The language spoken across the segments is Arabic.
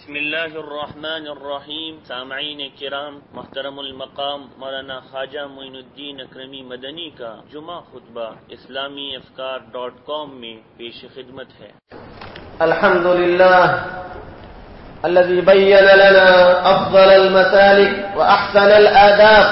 بسم اللہ الرحمن الرحیم. سامعین کرام، محترم المقام مولانا خواجہ معین الدین اکرمی مدنی کا جمعہ خطبہ اسلامی افکار.com میں پیش خدمت ہے. الحمد لله الذي بين لنا أفضل المسالك وأحسن الآداب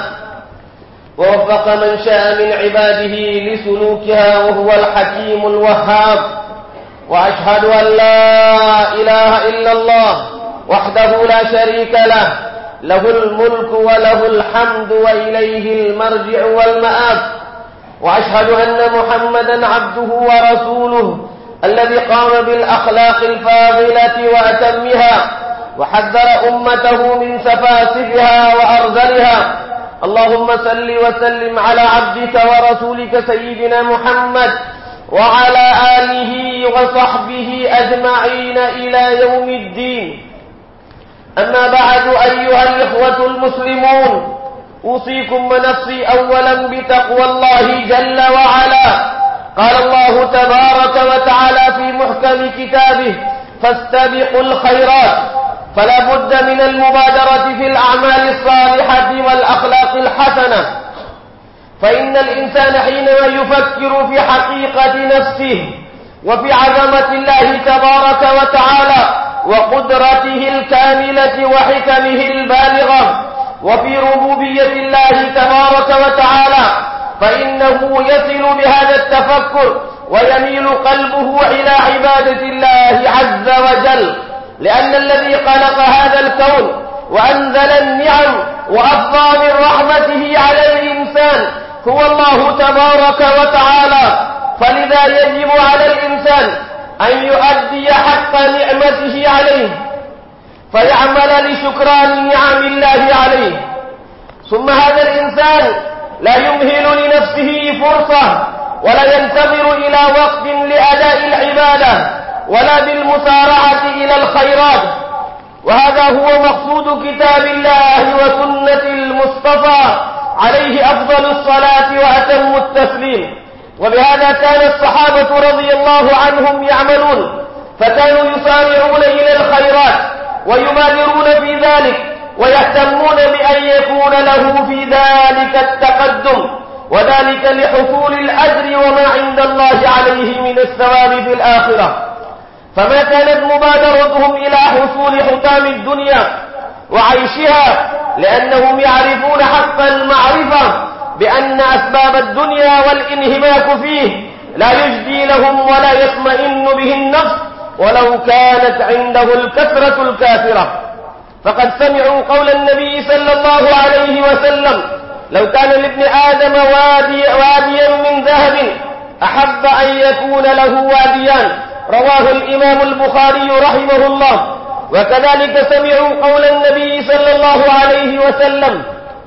ووفق من شاء من عباده لسلوكها وهو الحكيم الوهاب. وأشهد أن لا إله إلا الله وحده لا شريك له، له الملك وله الحمد وإليه المرجع والمآب. وأشهد أن محمدا عبده ورسوله الذي قام بالأخلاق الفاضلة وأتمها وحذر أمته من سفاسفها وأرذلها. اللهم صل وسلم على عبدك ورسولك سيدنا محمد وعلى آله وصحبه أجمعين إلى يوم الدين. أما بعد، أيها الإخوة المسلمون، أوصيكم ونفسي أولا بتقوى الله جل وعلا. قال الله تبارك وتعالى في محكم كتابه: فاستبقوا الخيرات. فلا بد من المبادرة في الأعمال الصالحة والأخلاق الحسنة، فإن الإنسان حينما يفكر في حقيقة نفسه وفي عظمة الله تبارك وتعالى وقدرته الكاملة وحكمه البالغة وفي ربوبية الله تبارك وتعالى، فإنه يصل بهذا التفكر ويميل قلبه إلى عبادة الله عز وجل، لأن الذي خلق هذا الكون وأنزل النعم وأفضى من رحمته على الإنسان هو الله تبارك وتعالى. فلذا يجب على الإنسان أن يؤدي حق نعمته عليه، فيعمل لشكران نعم الله عليه. ثم هذا الإنسان لا يمهل لنفسه فرصة ولا ينتظر إلى وقت لأداء العبادة ولا بالمسارعة إلى الخيرات. وهذا هو مقصود كتاب الله وسنة المصطفى عليه أفضل الصلاة وأتم التسليم. وبهذا كان الصحابة رضي الله عنهم يعملون، فكانوا يسارعون إلى الخيرات ويبادرون في ذلك ويهتمون بأن يكون له في ذلك التقدم، وذلك لحصول الأجر وما عند الله عليه من الثواب في الآخرة. فما كانت مبادرتهم إلى حصول حطام الدنيا وعيشها، لأنهم يعرفون حق المعرفة بأن أسباب الدنيا والانهماك فيه لا يجدي لهم ولا يطمئن به النفس ولو كانت عنده الكثرة الكافرة. فقد سمعوا قول النبي صلى الله عليه وسلم: لو كان لابن آدم واديا من ذهب أحب أن يكون له واديان. رواه الإمام البخاري رحمه الله. وكذلك سمعوا قول النبي صلى الله عليه وسلم: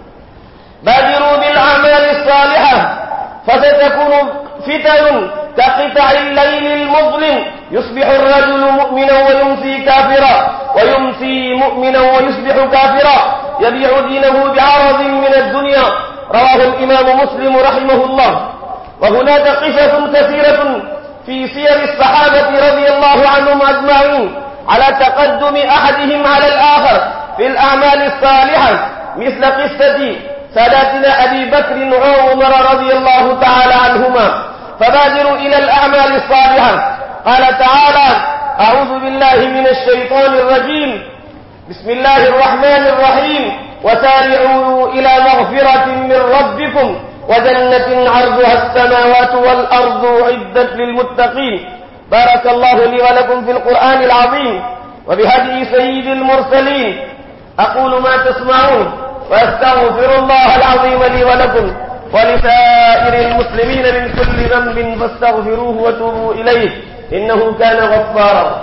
بادروا بالأعمال الصالحة فستكون فتن كقطع الليل المظلم، يصبح الرجل مؤمنا ويمسي كافرا، ويمسي مؤمنا ويصبح كافرا، يبيع دينه بعرض من الدنيا. رواه الإمام مسلم رحمه الله. وهناك قصص كثيرة في سير الصحابة رضي الله عنهم أجمعين على تقدم أحدهم على الآخر في الأعمال الصالحة، مثل قصة ساداتنا أبي بكر وعمر رضي الله تعالى عنهما. فبادروا إلى الأعمال الصالحة. قال تعالى: أعوذ بالله من الشيطان الرجيم، بسم الله الرحمن الرحيم: وسارعوا إلى مغفرة من ربكم وجنة عرضها السماوات والأرض أعدت للمتقين. بارك الله لي ولكم في القرآن العظيم وبهدي سيد المرسلين. أقول ما تسمعون وأستغفر الله العظيم لي ولكم ولسائر المسلمين من كل ذنب فاستغفروه وتوبوا إليه إنه كان غفارا.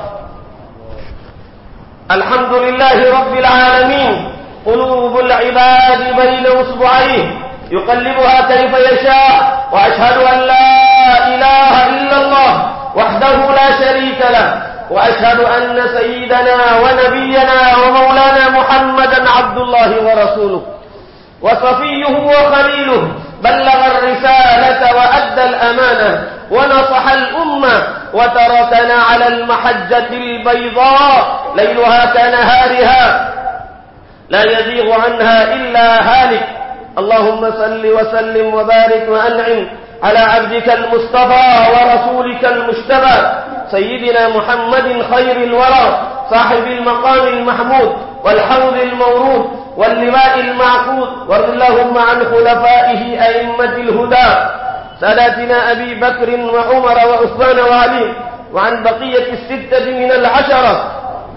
الحمد لله رب العالمين. قلوب العباد بين أصبعيه يقلبها كيف يشاء. وأشهد أن لا إله إلا الله وحده لا شريك له، وأشهد أن سيدنا ونبينا ومولانا محمدا عبد الله ورسوله وصفيه وخليله، بلغ الرسالة وأدى الأمانة ونصح الأمة وتركنا على المحجة البيضاء ليلها كنهارها لا يزيغ عنها إلا هالك. اللهم صل وسلم وبارك وأنعم على عبدك المصطفى ورسولك المجتبى سيدنا محمد خير الورى صاحب المقام المحمود والحوض المورود واللواء المعقود، وارض اللهم عن خلفائه أئمة الهدى ساداتنا أبي بكر وعمر وعثمان وعلي، وعن بقية الستة من العشرة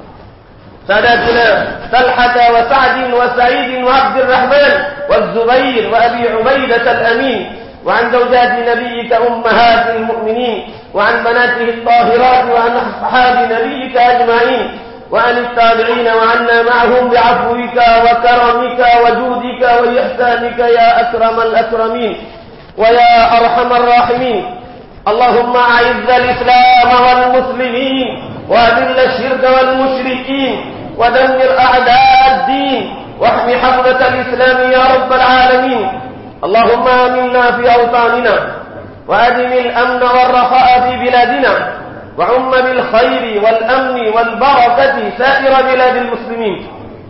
ساداتنا طلحة وسعد وسعيد وعبد الرحمن والزبير وأبي عبيدة الأمين، وعن زوجات نبيك أمهات المؤمنين، وعن بناته الطاهرات، وعن أصحاب نبيك أجمعين، وعن التابعين وعنا معهم بعفوك وكرمك وجودك وإحسانك يا أكرم الأكرمين ويا أرحم الراحمين. اللهم أعز الإسلام والمسلمين وأذل الشرك والمشركين ودمر أعداء الدين واحم حفظة الإسلام يا رب العالمين. اللهم آمنا في أوطاننا وأدم الأمن والرخاء في بلادنا، وعم بالخير والأمن والبركة سائر بلاد المسلمين.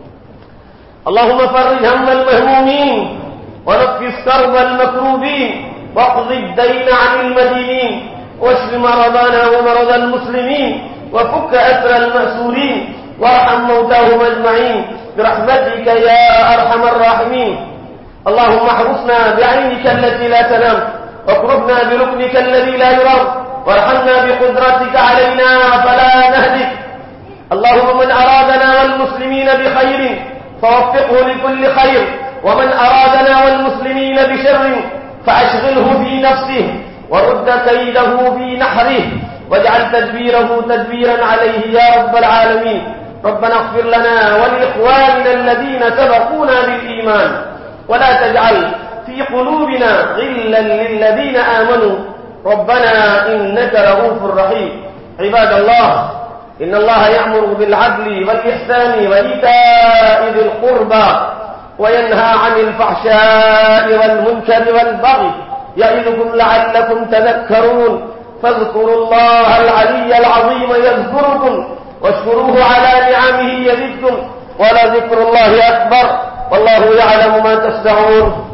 اللهم فرج هم المهمومين ونفس كرب المكروبين واقض الدين عن المدينين واشف مرضانا ومرضى المسلمين وفك أسر المأسورين وارحم موتاهم أجمعين برحمتك يا أرحم الراحمين. اللهم احرسنا بعينك التي لا تنام واقربنا بركنك الذي لا يرام وارحمنا بقدرتك علينا فلا نهلك. اللهم من أرادنا والمسلمين بخير فوفقه لكل خير، ومن أرادنا والمسلمين بشر فأشغله في نفسه ورد كيده في نحره واجعل تدبيره تدبيرا عليه يا رب العالمين. ربنا اغفر لنا ولإخواننا الذين سبقونا بالإيمان ولا تجعل في قلوبنا غلا للذين آمنوا ربنا إنك رؤوف رحيم. عباد الله، إن الله يأمر بالعدل والإحسان وإيتاء ذي القربى وينهى عن الفحشاء والمنكر والبغي يعظكم لعلكم تذكرون. فاذكروا الله العلي العظيم يذكركم واشكروه على نعمه يزدكم ولذكر الله أكبر والله يعلم ما تصنعون.